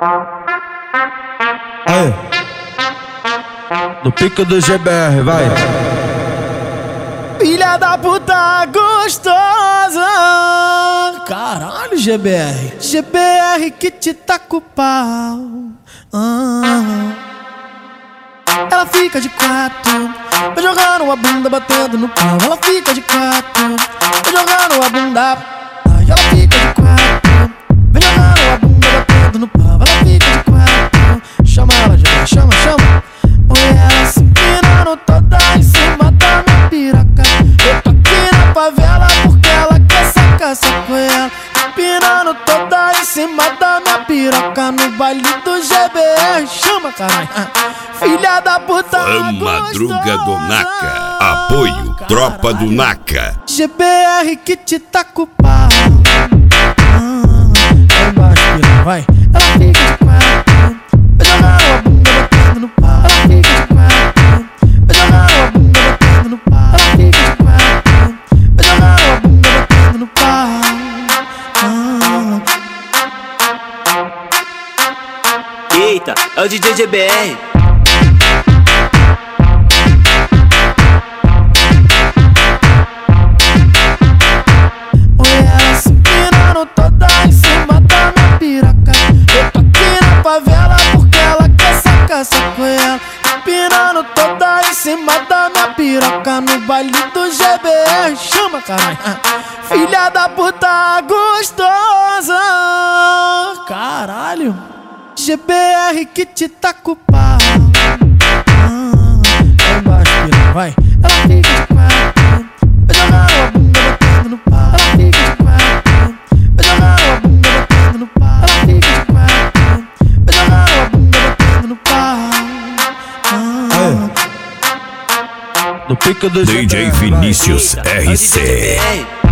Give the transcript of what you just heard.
Aí. No pico do GBR, vai. Filha da puta gostosa. Caralho, GBR. GBR que te taca o pau. Ela fica de quatro, vai jogando a bunda batendo no pau. Ela fica de quatro, vai jogando a bunda. Ai, ela fica de quatro, vai jogando a bunda batendo no pau. Ela fica de quatro, chama ela, GBR, chama, chama. Oi, ela se empinando toda em cima da minha piroca. Eu tô aqui na favela porque ela quer sacar essa coela. Empinando toda em cima da minha piroca no baile do GBR. Chama, caralho. Filha da puta Madruga do Naka. Apoio Tropa do Naka. GBR que te taca o pau. Vai embaixo, piranha, vai. Ela fica de quatro, vai jogando a bunda batendo no pau. Ela fica de quatro, vai jogando a bunda batendo no pau. Ela fica de quatro, vai jogando a bunda batendo no pau. Eita, é o DJ GBR. Toda em cima da minha piroca. Eu tô aqui na favela porque ela quer sacar essa coela. Empinando toda em cima da minha piroca no baile do GBR. Chama, caralho. Filha da puta gostosa. Caralho. GBR que te taca o pau. Vai embaixo, piranha, vai. Ela fica de quatro, vai jogando a bunda batendo no pau. Ela fica de quatro, vai jogando a bunda batendo no pau. Ela fica de quatro, vai jogando a bunda batendo no pau. No pico do DJ GBR, Vinícius Eita, é o DJ RC. GBR.